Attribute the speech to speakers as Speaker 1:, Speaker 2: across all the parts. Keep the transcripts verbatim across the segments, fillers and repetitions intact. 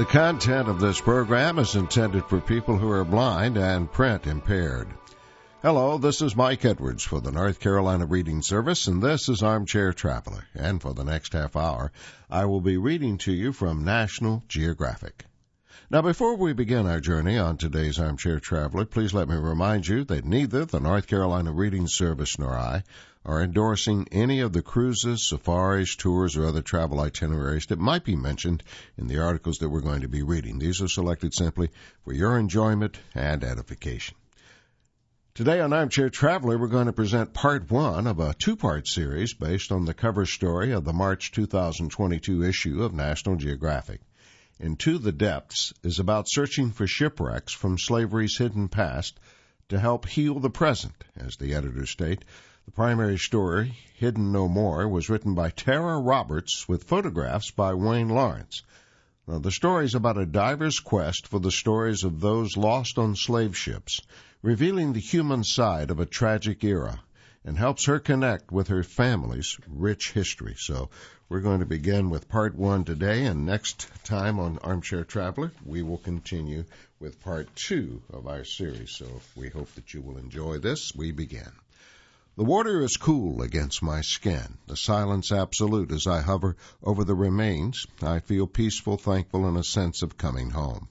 Speaker 1: The content of this program is intended for people who are blind and print impaired. Hello, this is Mike Edwards for the North Carolina Reading Service, and this is Armchair Traveler. And for the next half hour, I will be reading to you from National Geographic. Now, before we begin our journey on today's Armchair Traveler, please let me remind you that neither the North Carolina Reading Service nor I are endorsing any of the cruises, safaris, tours, or other travel itineraries that might be mentioned in the articles that we're going to be reading. These are selected simply for your enjoyment and edification. Today on Armchair Traveler, we're going to present part one of a two-part series based on the cover story of the March two thousand twenty-two issue of National Geographic. Into the Depths is about searching for shipwrecks from slavery's hidden past to help heal the present, as the editors state. The primary story, Hidden No More, was written by Tara Roberts with photographs by Wayne Lawrence. Now, the story is about a diver's quest for the stories of those lost on slave ships, revealing the human side of a tragic era, and helps her connect with her family's rich history. So we're going to begin with part one today, and next time on Armchair Traveler, we will continue with part two of our series. So we hope that you will enjoy this. We begin. The water is cool against my skin, the silence absolute as I hover over the remains. I feel peaceful, thankful, and a sense of coming home.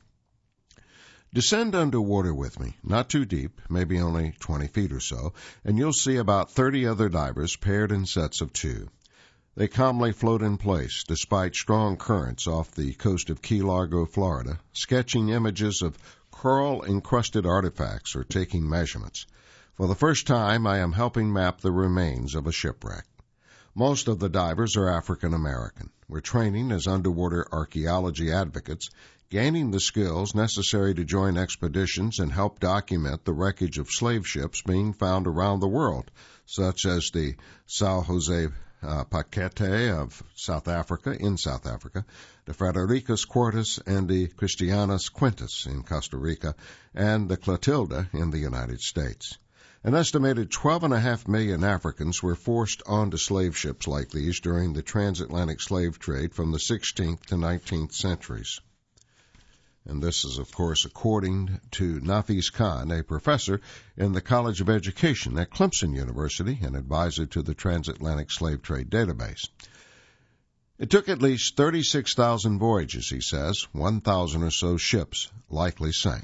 Speaker 1: Descend underwater with me, not too deep, maybe only twenty feet or so, and you'll see about thirty other divers paired in sets of two. They calmly float in place, despite strong currents off the coast of Key Largo, Florida, sketching images of coral-encrusted artifacts or taking measurements. For the first time, I am helping map the remains of a shipwreck. Most of the divers are African American. We're training as underwater archaeology advocates, gaining the skills necessary to join expeditions and help document the wreckage of slave ships being found around the world, such as the São José uh, Paquete of South Africa, in South Africa, the Fredericus Quartus and the Christianus Quintus in Costa Rica, and the Clotilda in the United States. An estimated twelve and a half million Africans were forced onto slave ships like these during the transatlantic slave trade from the sixteenth to nineteenth centuries. And this is, of course, according to Nafis Khan, a professor in the College of Education at Clemson University and advisor to the Transatlantic Slave Trade Database. It took at least thirty-six thousand voyages, he says. one thousand or so ships likely sank.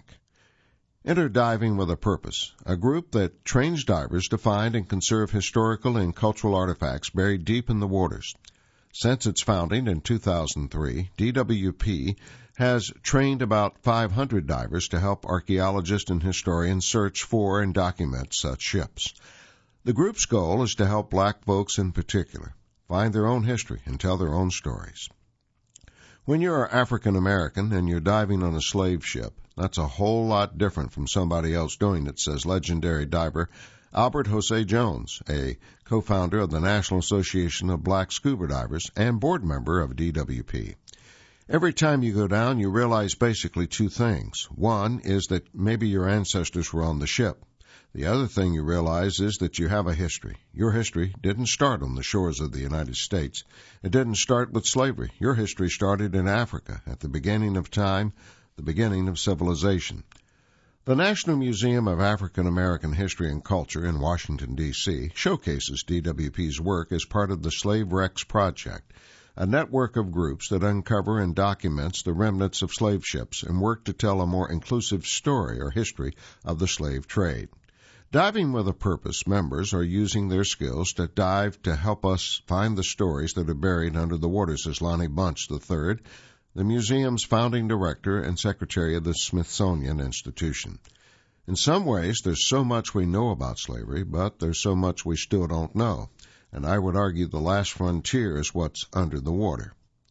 Speaker 1: Enter Diving with a Purpose, a group that trains divers to find and conserve historical and cultural artifacts buried deep in the waters. Since its founding in two thousand three, D W P has trained about five hundred divers to help archaeologists and historians search for and document such ships. The group's goal is to help black folks in particular find their own history and tell their own stories. When you're African American and you're diving on a slave ship, that's a whole lot different from somebody else doing it, says legendary diver Albert Jose Jones, a co-founder of the National Association of Black Scuba Divers and board member of D W P. Every time you go down, you realize basically two things. One is that maybe your ancestors were on the ship. The other thing you realize is that you have a history. Your history didn't start on the shores of the United States. It didn't start with slavery. Your history started in Africa at the beginning of time, the beginning of civilization. The National Museum of African American History and Culture in Washington, D C showcases D W P's work as part of the Slave Wrecks Project, a network of groups that uncover and documents the remnants of slave ships and work to tell a more inclusive story or history of the slave trade. Diving with a Purpose members are using their skills to dive to help us find the stories that are buried under the water, says Lonnie Bunch the third, the museum's founding director and secretary of the Smithsonian Institution. In some ways, there's so much we know about slavery, but there's so much we still don't know. And I would argue the last frontier is what's under the water.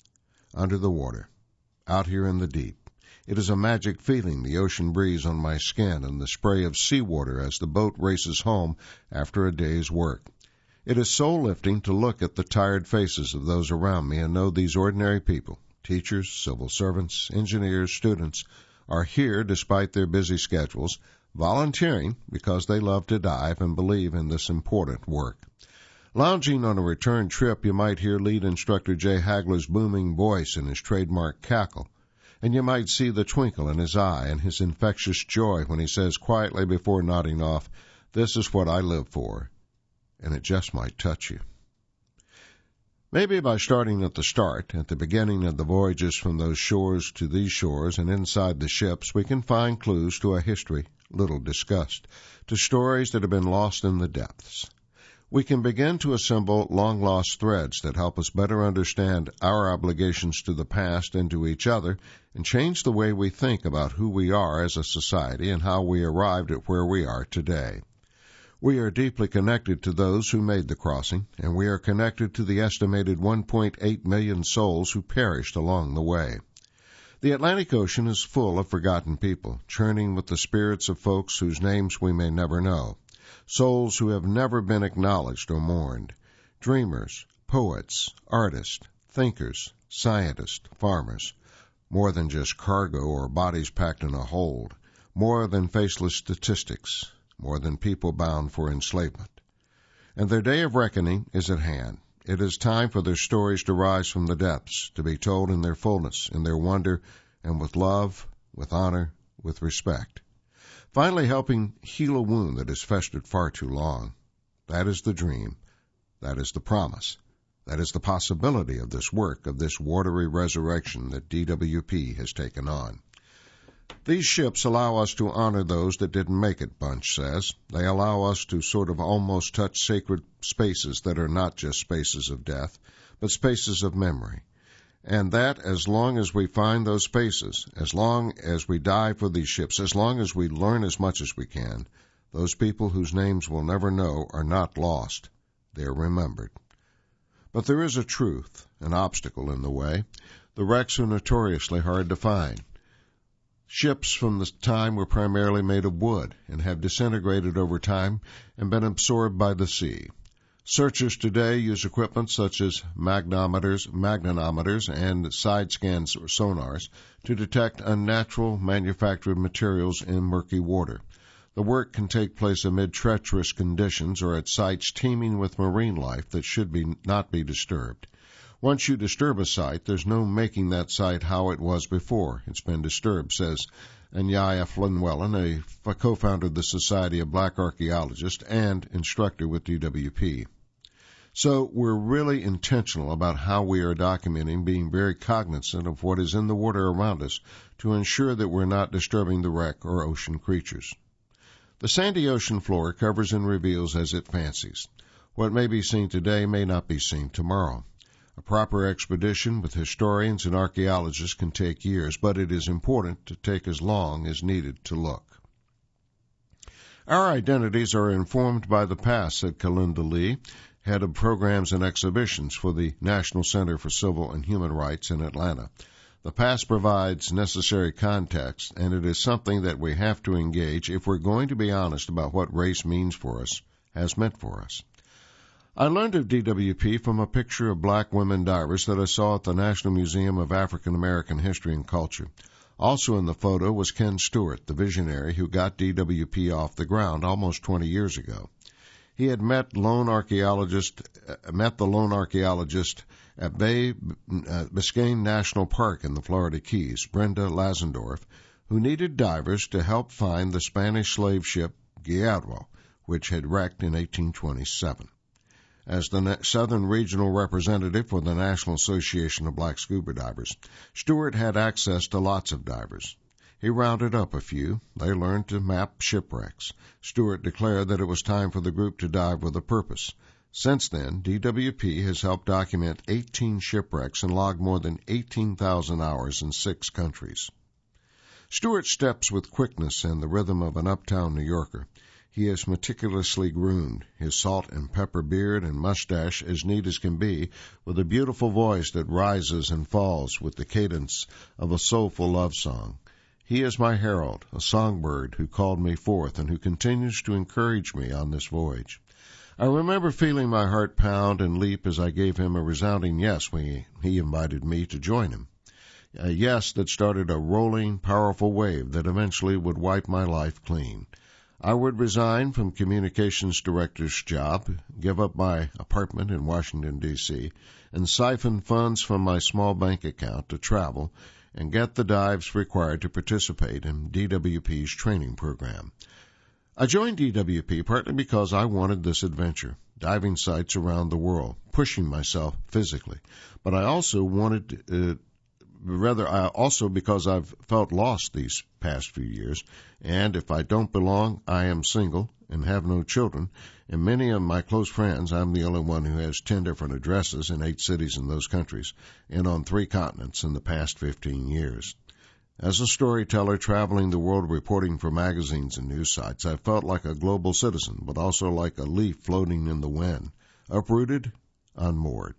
Speaker 1: Under the water, out here in the deep. It is a magic feeling, the ocean breeze on my skin and the spray of seawater as the boat races home after a day's work. It is soul-lifting to look at the tired faces of those around me and know these ordinary people, teachers, civil servants, engineers, students, are here despite their busy schedules, volunteering because they love to dive and believe in this important work. Lounging on a return trip, you might hear lead instructor Jay Hagler's booming voice and his trademark cackle. and you might see the twinkle in his eye and his infectious joy when he says quietly before nodding off, "This is what I live for," and it just might touch you. Maybe by starting at the start, at the beginning of the voyages from those shores to these shores and inside the ships, we can find clues to a history little discussed, to stories that have been lost in the depths. We can begin to assemble long-lost threads that help us better understand our obligations to the past and to each other, and change the way we think about who we are as a society and how we arrived at where we are today. We are deeply connected to those who made the crossing, and we are connected to the estimated one point eight million souls who perished along the way. The Atlantic Ocean is full of forgotten people, churning with the spirits of folks whose names we may never know, souls who have never been acknowledged or mourned, dreamers, poets, artists, thinkers, scientists, farmers, more than just cargo or bodies packed in a hold, more than faceless statistics, more than people bound for enslavement. And their day of reckoning is at hand. It is time for their stories to rise from the depths, to be told in their fullness, in their wonder, and with love, with honor, with respect. Finally helping heal a wound that has festered far too long. That is the dream. That is the promise. That is the possibility of this work, of this watery resurrection that D W P has taken on. These ships allow us to honor those that didn't make it, Bunch says. They allow us to sort of almost touch sacred spaces that are not just spaces of death, but spaces of memory. And that as long as we find those spaces, as long as we die for these ships, as long as we learn as much as we can, those people whose names we'll never know are not lost. They are remembered. But there is a truth, an obstacle in the way. The wrecks are notoriously hard to find. Ships from the time were primarily made of wood and have disintegrated over time and been absorbed by the sea. Searchers today use equipment such as magnometers, magnetometers, and side-scan sonars to detect unnatural manufactured materials in murky water. The work can take place amid treacherous conditions or at sites teeming with marine life that should be not be disturbed. Once you disturb a site, there's no making that site how it was before it's been disturbed, says Anyaya Flynwellen, a co-founder of the Society of Black Archaeologists and instructor with D W P. So we're really intentional about how we are documenting, being very cognizant of what is in the water around us to ensure that we're not disturbing the wreck or ocean creatures. The sandy ocean floor covers and reveals as it fancies. What may be seen today may not be seen tomorrow. A proper expedition with historians and archaeologists can take years, but it is important to take as long as needed to look. Our identities are informed by the past, said Kalinda Lee, head of programs and exhibitions for the National Center for Civil and Human Rights in Atlanta. The past provides necessary context, and it is something that we have to engage if we're going to be honest about what race means for us, has meant for us. I learned of D W P from a picture of black women divers that I saw at the National Museum of African American History and Culture. Also in the photo was Ken Stewart, the visionary who got D W P off the ground almost twenty years ago. He had met lone archaeologist, uh, met the lone archaeologist at Bay uh, Biscayne National Park in the Florida Keys, Brenda Lazendorf, who needed divers to help find the Spanish slave ship Guerrero, which had wrecked in eighteen twenty-seven. As the Southern Regional Representative for the National Association of Black Scuba Divers, Stewart had access to lots of divers. He rounded up a few. They learned to map shipwrecks. Stewart declared that it was time for the group to dive with a purpose. Since then, D W P has helped document eighteen shipwrecks and logged more than eighteen thousand hours in six countries. Stewart steps with quickness and the rhythm of an uptown New Yorker. He is meticulously groomed, his salt and pepper beard and mustache as neat as can be, with a beautiful voice that rises and falls with the cadence of a soulful love song. He is my herald, a songbird who called me forth and who continues to encourage me on this voyage. I remember feeling my heart pound and leap as I gave him a resounding yes when he invited me to join him. A yes that started a rolling, powerful wave that eventually would wipe my life clean. I would resign from communications director's job, give up my apartment in Washington, D C, and siphon funds from my small bank account to travel and get the dives required to participate in D W P's training program. I joined D W P partly because I wanted this adventure, diving sites around the world, pushing myself physically. But I also wanted, uh, rather, I also because I've felt lost these past few years, and if I don't belong, I am single and have no children, and many of my close friends, I'm the only one who has ten different addresses in eight cities in those countries, and on three continents in the past fifteen years. As a storyteller traveling the world reporting for magazines and news sites, I felt like a global citizen, but also like a leaf floating in the wind, uprooted, unmoored.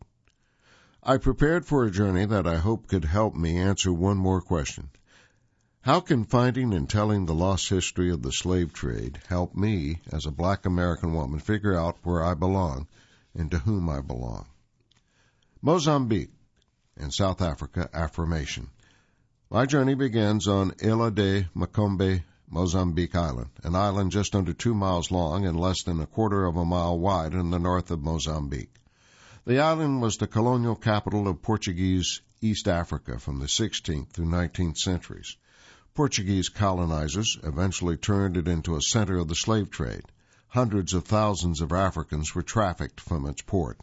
Speaker 1: I prepared for a journey that I hope could help me answer one more question. How can finding and telling the lost history of the slave trade help me, as a black American woman, figure out where I belong and to whom I belong? Mozambique and South Africa affirmation. My journey begins on Ilha de Macombe, Mozambique Island, an island just under two miles long and less than a quarter of a mile wide in the north of Mozambique. The island was the colonial capital of Portuguese East Africa from the sixteenth through nineteenth centuries. Portuguese colonizers eventually turned it into a center of the slave trade. Hundreds of thousands of Africans were trafficked from its port.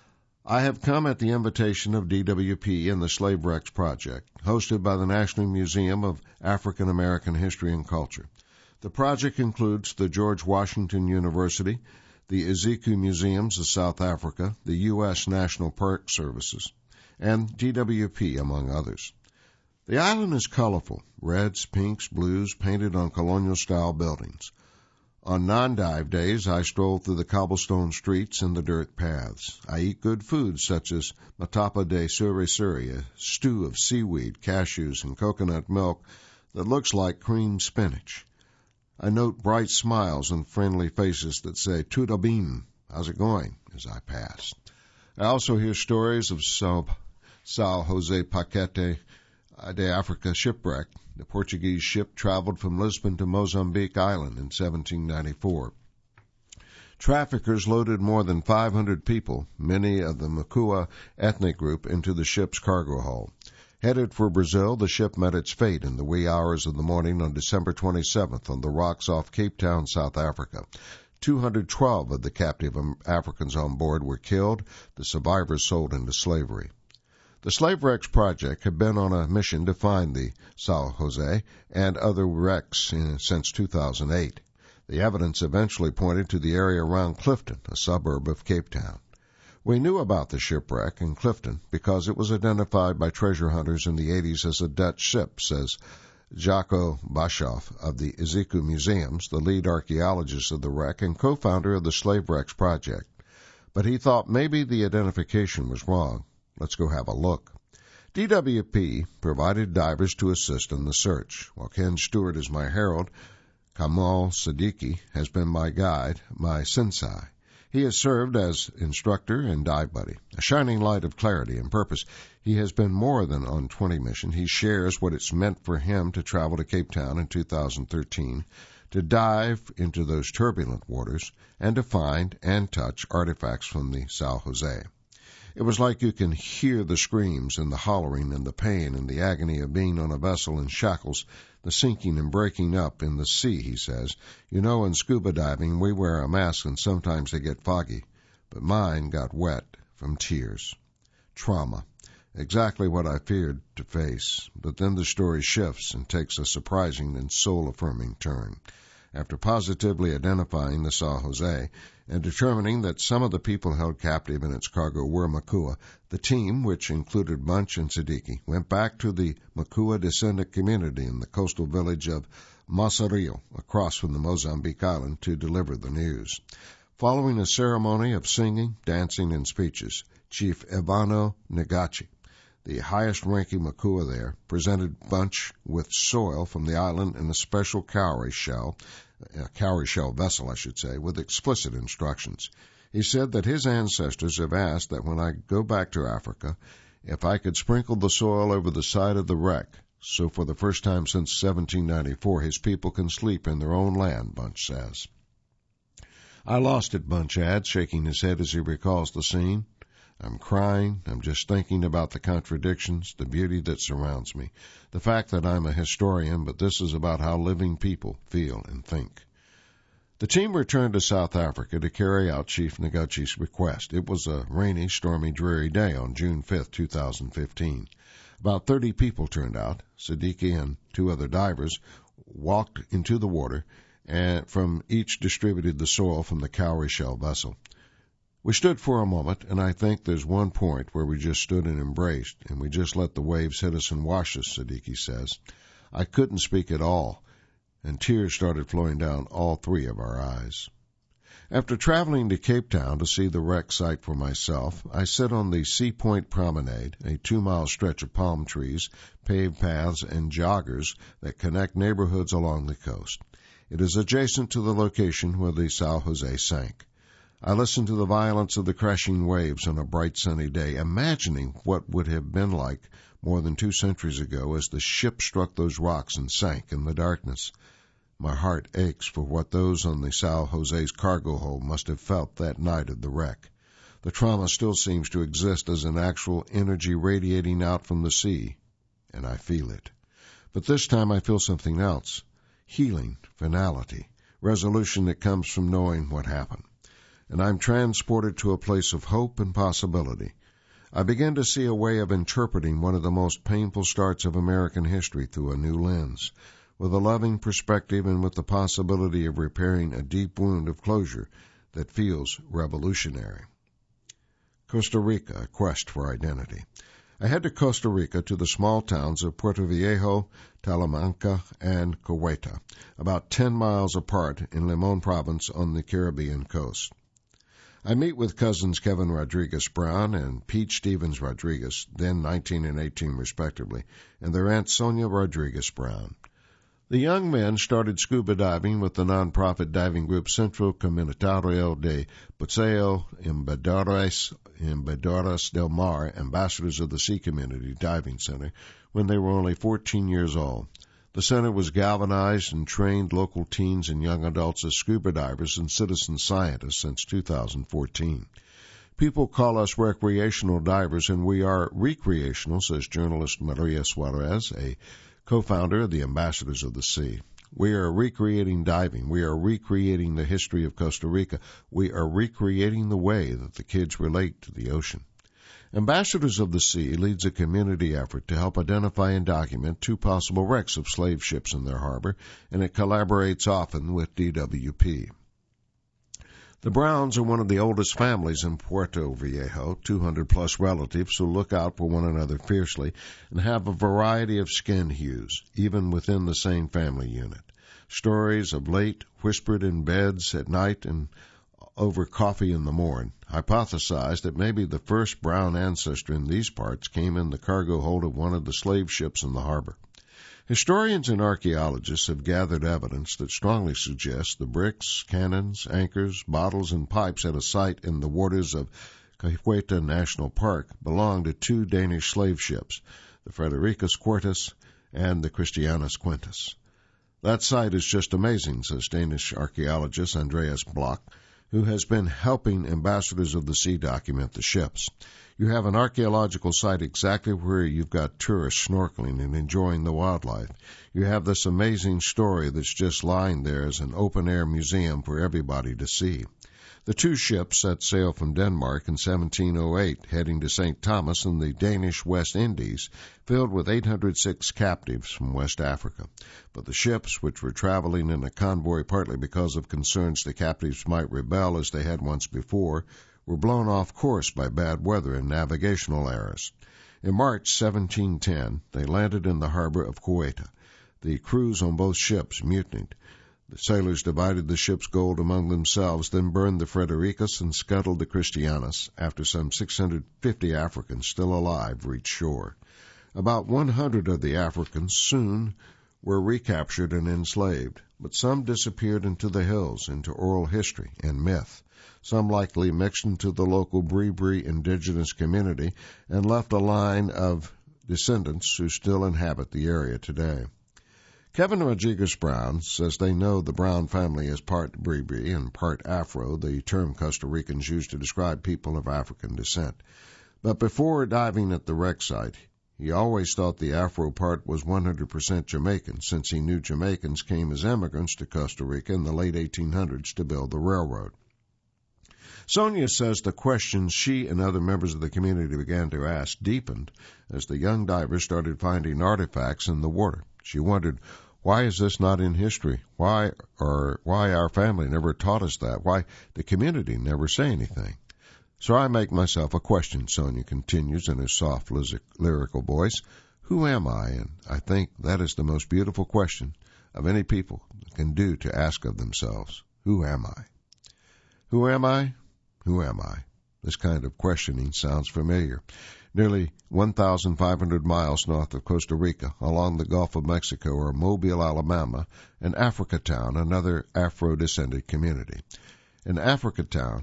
Speaker 1: I have come at the invitation of D W P and the Slave Wrecks Project, hosted by the National Museum of African American History and Culture. The project includes the George Washington University, the Ezeku Museums of South Africa, the U S National Park Services, and D W P, among others. The island is colorful, reds, pinks, blues, painted on colonial-style buildings. On non-dive days, I stroll through the cobblestone streets and the dirt paths. I eat good foods such as matapa de suri-suri, a stew of seaweed, cashews, and coconut milk that looks like creamed spinach. I note bright smiles and friendly faces that say, "Tudo bem, how's it going?" as I pass. I also hear stories of São, São José Paquete de Africa shipwreck. The Portuguese ship traveled from Lisbon to Mozambique Island in seventeen ninety-four. Traffickers loaded more than five hundred people, many of the Makua ethnic group, into the ship's cargo hold. Headed for Brazil, the ship met its fate in the wee hours of the morning on December twenty-seventh on the rocks off Cape Town, South Africa. two hundred twelve of the captive Africans on board were killed, the survivors sold into slavery. The Slave Wrecks Project had been on a mission to find the São José and other wrecks in, since two thousand eight. The evidence eventually pointed to the area around Clifton, a suburb of Cape Town. We knew about the shipwreck in Clifton because it was identified by treasure hunters in the eighties as a Dutch ship, says Jaco Bashoff of the Ezeku Museums, the lead archaeologist of the wreck and co-founder of the Slave Wrecks Project. But he thought maybe the identification was wrong. Let's go have a look. D W P provided divers to assist in the search. While Ken Stewart is my herald, Kamal Siddiqui has been my guide, my sensei. He has served as instructor and dive buddy, a shining light of clarity and purpose. He has been more than on twenty missions. He shares what it's meant for him to travel to Cape Town in two thousand thirteen, to dive into those turbulent waters, and to find and touch artifacts from the São José. It was like you can hear the screams and the hollering and the pain and the agony of being on a vessel in shackles, the sinking and breaking up in the sea, he says. You know, in scuba diving, we wear a mask and sometimes they get foggy, but mine got wet from tears. Trauma. Exactly what I feared to face, but then the story shifts and takes a surprising and soul-affirming turn. After positively identifying the São José and determining that some of the people held captive in its cargo were Makua, the team, which included Bunch and Siddiqui, went back to the Makua descendant community in the coastal village of Masario, across from the Mozambique island, to deliver the news. Following a ceremony of singing, dancing, and speeches, Chief Ivano Negachi, the highest-ranking Makua there, presented Bunch with soil from the island in a special cowrie shell, a cowrie shell vessel, I should say, with explicit instructions. He said that his ancestors have asked that when I go back to Africa, if I could sprinkle the soil over the side of the wreck, so for the first time since seventeen ninety-four, his people can sleep in their own land, Bunch says. I lost it, Bunch adds, shaking his head as he recalls the scene. I'm crying. I'm just thinking about the contradictions, the beauty that surrounds me, the fact that I'm a historian, but this is about how living people feel and think. The team returned to South Africa to carry out Chief Noguchi's request. It was a rainy, stormy, dreary day on June fifth, two thousand fifteen. About thirty people turned out. Siddiqui and two other divers walked into the water, and from each distributed the soil from the cowrie shell vessel. We stood for a moment, and I think there's one point where we just stood and embraced, and we just let the waves hit us and wash us, Siddiqui says. I couldn't speak at all, and tears started flowing down all three of our eyes. After traveling to Cape Town to see the wreck site for myself, I sit on the Sea Point Promenade, a two-mile stretch of palm trees, paved paths, and joggers that connect neighborhoods along the coast. It is adjacent to the location where the São José sank. I listen to the violence of the crashing waves on a bright sunny day, imagining what would have been like more than two centuries ago as the ship struck those rocks and sank in the darkness. My heart aches for what those on the São José's cargo hold must have felt that night of the wreck. The trauma still seems to exist as an actual energy radiating out from the sea, and I feel it. But this time I feel something else. Healing, finality, resolution that comes from knowing what happened. And I'm transported to a place of hope and possibility. I begin to see a way of interpreting one of the most painful starts of American history through a new lens, with a loving perspective and with the possibility of repairing a deep wound of closure that feels revolutionary. Costa Rica, a quest for identity. I head to Costa Rica to the small towns of Puerto Viejo, Talamanca, and Cahueta, about ten miles apart in Limón province on the Caribbean coast. I meet with cousins Kevin Rodriguez Brown and Pete Stevens Rodriguez, then nineteen and eighteen respectively, and their aunt Sonia Rodriguez Brown. The young men started scuba diving with the nonprofit diving group Centro Comunitario de Buceo Embajadores, Embajadores del Mar, Ambassadors of the Sea Community Diving Center, when they were only fourteen years old. The center was galvanized and trained local teens and young adults as scuba divers and citizen scientists since two thousand fourteen. People call us recreational divers, and we are recreational, says journalist Maria Suarez, a co-founder of the Ambassadors of the Sea. We are recreating diving. We are recreating the history of Costa Rica. We are recreating the way that the kids relate to the ocean. Ambassadors of the Sea leads a community effort to help identify and document two possible wrecks of slave ships in their harbor, and it collaborates often with D W P. The Browns are one of the oldest families in Puerto Viejo, two hundred plus relatives who look out for one another fiercely and have a variety of skin hues, even within the same family unit. Stories of late, whispered in beds at night and over coffee in the morn, hypothesized that maybe the first brown ancestor in these parts came in the cargo hold of one of the slave ships in the harbor. Historians and archaeologists have gathered evidence that strongly suggests the bricks, cannons, anchors, bottles, and pipes at a site in the waters of Cahueta National Park belonged to two Danish slave ships, the Fredericus Quartus and the Christianus Quintus. That site is just amazing, says Danish archaeologist Andreas Bloch, who has been helping Ambassadors of the Sea document the ships. You have an archaeological site exactly where you've got tourists snorkeling and enjoying the wildlife. You have this amazing story that's just lying there as an open-air museum for everybody to see. The two ships set sail from Denmark in seventeen oh eight, heading to Saint Thomas in the Danish West Indies, filled with eight hundred six captives from West Africa. But the ships, which were traveling in a convoy partly because of concerns the captives might rebel as they had once before, were blown off course by bad weather and navigational errors. In March seventeen ten, they landed in the harbor of Cahueta. The crews on both ships mutinied. The sailors divided the ship's gold among themselves, then burned the Fredericus and scuttled the Christianus after some six hundred fifty Africans still alive reached shore. About one hundred of the Africans soon were recaptured and enslaved, but some disappeared into the hills, into oral history and myth. Some likely mixed into the local Bribri indigenous community and left a line of descendants who still inhabit the area today. Kevin Rodriguez Brown says they know the Brown family is part Bribri and part Afro, the term Costa Ricans use to describe people of African descent. But before diving at the wreck site, he always thought the Afro part was one hundred percent Jamaican, since he knew Jamaicans came as immigrants to Costa Rica in the late eighteen hundreds to build the railroad. Sonia says the questions she and other members of the community began to ask deepened as the young divers started finding artifacts in the water. She wondered, why is this not in history? Why or why our family never taught us that? Why the community never say anything? So I make myself a question, Sonia continues in her soft, lyrical voice. Who am I? And I think that is the most beautiful question of any people can do to ask of themselves. Who am I? Who am I? Who am I? This kind of questioning sounds familiar. Nearly one thousand five hundred miles north of Costa Rica, along the Gulf of Mexico, are Mobile, Alabama, and Africatown, another Afro-descended community. In Africatown,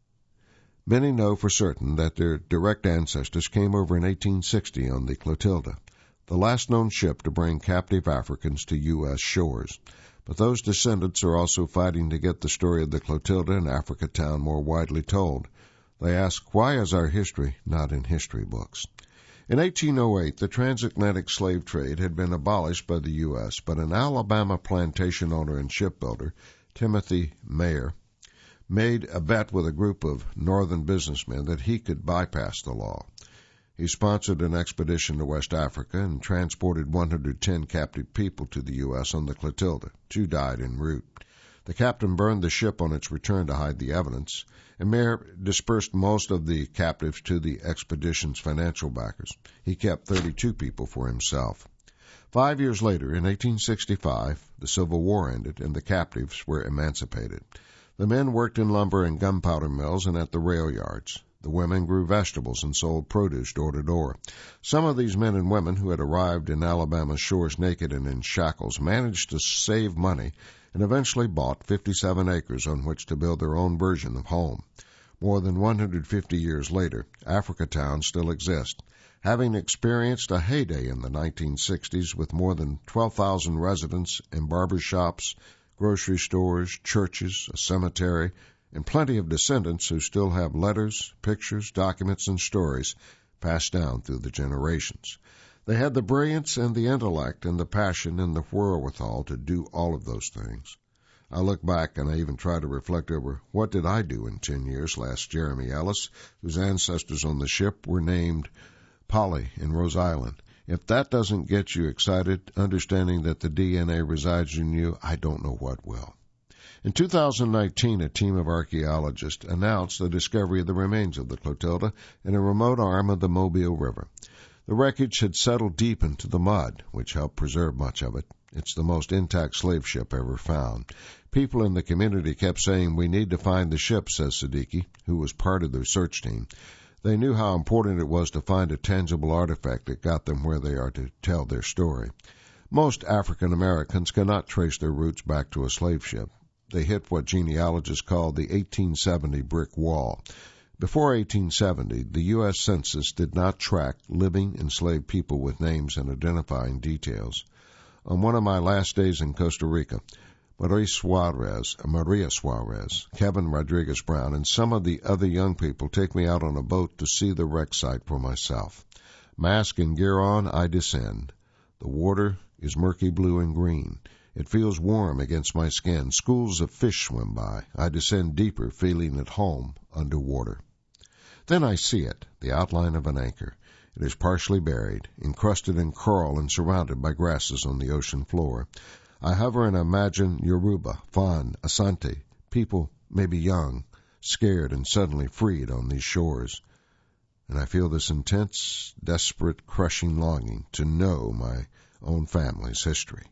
Speaker 1: many know for certain that their direct ancestors came over in eighteen sixty on the Clotilda, the last known ship to bring captive Africans to U S shores. But those descendants are also fighting to get the story of the Clotilda and Africatown more widely told. They ask, why is our history not in history books? In eighteen oh eight, the transatlantic slave trade had been abolished by the U S, but an Alabama plantation owner and shipbuilder, Timothy Mayer, made a bet with a group of northern businessmen that he could bypass the law. He sponsored an expedition to West Africa and transported one hundred ten captive people to the U S on the Clotilda. Two died en route. The captain burned the ship on its return to hide the evidence, and Mayer dispersed most of the captives to the expedition's financial backers. He kept thirty-two people for himself. Five years later, in eighteen sixty-five, the Civil War ended and the captives were emancipated. The men worked in lumber and gunpowder mills and at the rail yards. The women grew vegetables and sold produce door to door. Some of these men and women who had arrived in Alabama's shores naked and in shackles managed to save money and eventually bought fifty-seven acres on which to build their own version of home. More than one hundred fifty years later, Africatown still exists, having experienced a heyday in the nineteen sixties with more than twelve thousand residents and barber shops, grocery stores, churches, a cemetery, and plenty of descendants who still have letters, pictures, documents, and stories passed down through the generations. They had the brilliance and the intellect and the passion and the wherewithal to do all of those things. I look back and I even try to reflect over what did I do in ten years, asked Jeremy Ellis, whose ancestors on the ship were named Polly in Rose Island. If that doesn't get you excited, understanding that the D N A resides in you, I don't know what will. In two thousand nineteen, a team of archaeologists announced the discovery of the remains of the Clotilda in a remote arm of the Mobile River. The wreckage had settled deep into the mud, which helped preserve much of it. It's the most intact slave ship ever found. People in the community kept saying, we need to find the ship, says Siddiqui, who was part of the search team. They knew how important it was to find a tangible artifact that got them where they are to tell their story. Most African Americans cannot trace their roots back to a slave ship. They hit what genealogists call the eighteen seventy brick wall. Before eighteen seventy, the U S Census did not track living enslaved people with names and identifying details. On one of my last days in Costa Rica, Maria Suarez, Maria Suarez, Kevin Rodriguez Brown, and some of the other young people take me out on a boat to see the wreck site for myself. Mask and gear on, I descend. The water is murky blue and green. It feels warm against my skin. Schools of fish swim by. I descend deeper, feeling at home underwater. Then I see it, the outline of an anchor. It is partially buried, encrusted in coral and surrounded by grasses on the ocean floor. I hover and imagine Yoruba, Fan, Asante, people maybe young, scared and suddenly freed on these shores. And I feel this intense, desperate, crushing longing to know my own family's history.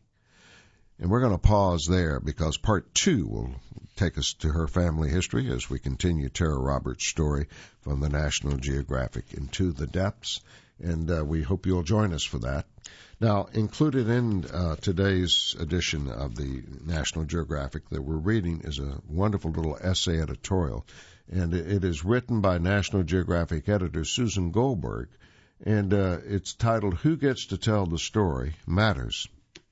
Speaker 1: And we're going to pause there because part two will take us to her family history as we continue Tara Roberts' story from the National Geographic Into the Depths. And uh, we hope you'll join us for that. Now, included in uh, today's edition of the National Geographic that we're reading is a wonderful little essay editorial. And it is written by National Geographic editor Susan Goldberg. And uh, it's titled, Who Gets to Tell the Story Matters.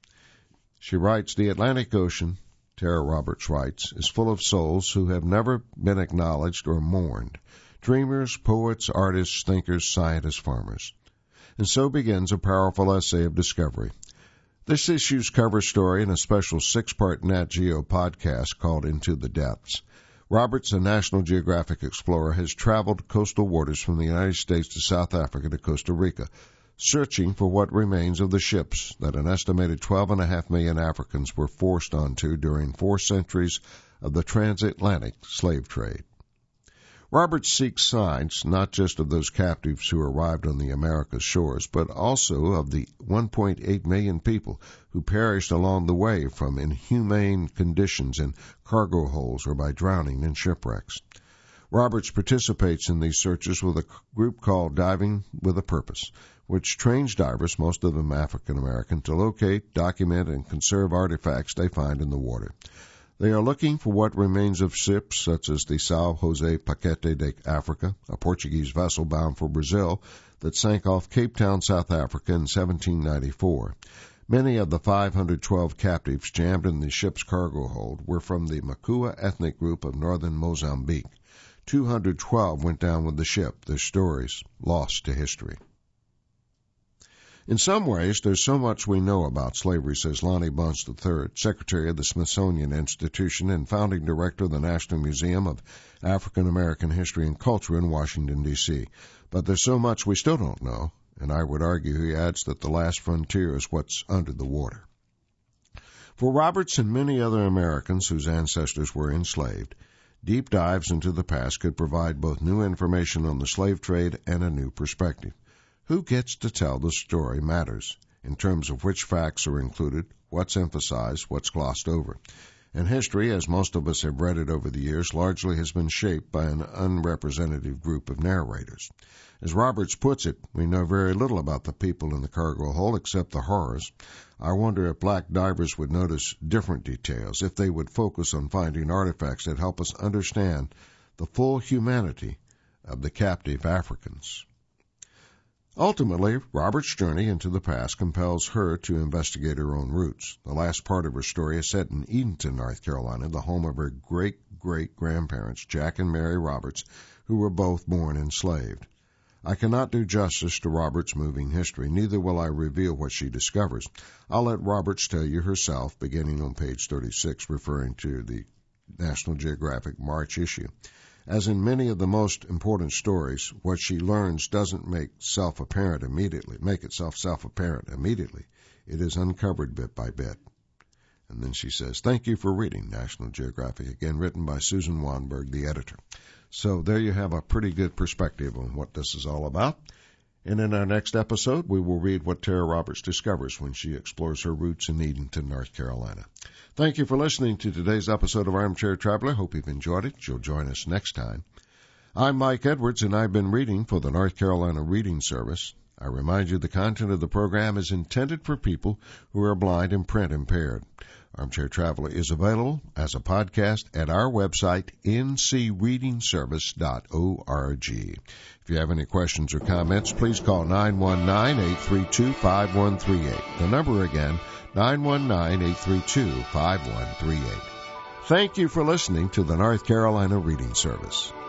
Speaker 1: She writes, the Atlantic Ocean, Tara Roberts writes, is full of souls who have never been acknowledged or mourned. dreamers, poets, artists, thinkers, scientists, farmers. And so begins a powerful essay of discovery. This issue's cover story in a special six-part Nat Geo podcast called Into the Depths. Roberts, a National Geographic explorer, has traveled coastal waters from the United States to South Africa to Costa Rica, searching for what remains of the ships that an estimated twelve and a half million Africans were forced onto during four centuries of the transatlantic slave trade. Roberts seeks signs not just of those captives who arrived on the Americas shores, but also of the one point eight million people who perished along the way from inhumane conditions in cargo holds or by drowning in shipwrecks. Roberts participates in these searches with a group called Diving with a Purpose, which trains divers, most of them African American, to locate, document, and conserve artifacts they find in the water. They are looking for what remains of ships such as the São José Paquete de Africa, a Portuguese vessel bound for Brazil that sank off Cape Town, South Africa in seventeen ninety-four. Many of the five hundred twelve captives jammed in the ship's cargo hold were from the Makua ethnic group of northern Mozambique. two hundred twelve went down with the ship, their stories lost to history. In some ways, there's so much we know about slavery, says Lonnie Bunch the third, Secretary of the Smithsonian Institution and founding director of the National Museum of African American History and Culture in Washington, D C But there's so much we still don't know, and I would argue, he adds, that the last frontier is what's under the water. For Roberts and many other Americans whose ancestors were enslaved, deep dives into the past could provide both new information on the slave trade and a new perspective. Who gets to tell the story matters in terms of which facts are included, what's emphasized, what's glossed over. And history, as most of us have read it over the years, largely has been shaped by an unrepresentative group of narrators. As Roberts puts it, we know very little about the people in the cargo hold except the horrors. I wonder if black divers would notice different details, if they would focus on finding artifacts that help us understand the full humanity of the captive Africans. Ultimately, Roberts' journey into the past compels her to investigate her own roots. The last part of her story is set in Edenton, North Carolina, the home of her great-great-grandparents, Jack and Mary Roberts, who were both born enslaved. I cannot do justice to Roberts' moving history, neither will I reveal what she discovers. I'll let Roberts tell you herself, beginning on page thirty-six, referring to the National Geographic March issue. As in many of the most important stories, what she learns doesn't make self-apparent immediately, make itself self-apparent immediately. It is uncovered bit by bit. And then she says, thank you for reading National Geographic, again written by Susan Wanberg, the editor. So there you have a pretty good perspective on what this is all about. And in our next episode, we will read what Tara Roberts discovers when she explores her roots in Edenton, North Carolina. Thank you for listening to today's episode of Armchair Traveler. Hope you've enjoyed it. You'll join us next time. I'm Mike Edwards, and I've been reading for the North Carolina Reading Service. I remind you the content of the program is intended for people who are blind and print impaired. Armchair Traveler is available as a podcast at our website, n c reading service dot org. If you have any questions or comments, please call nine one nine, eight three two, five one three eight. The number again, nine one nine, eight three two, five one three eight. Thank you for listening to the North Carolina Reading Service.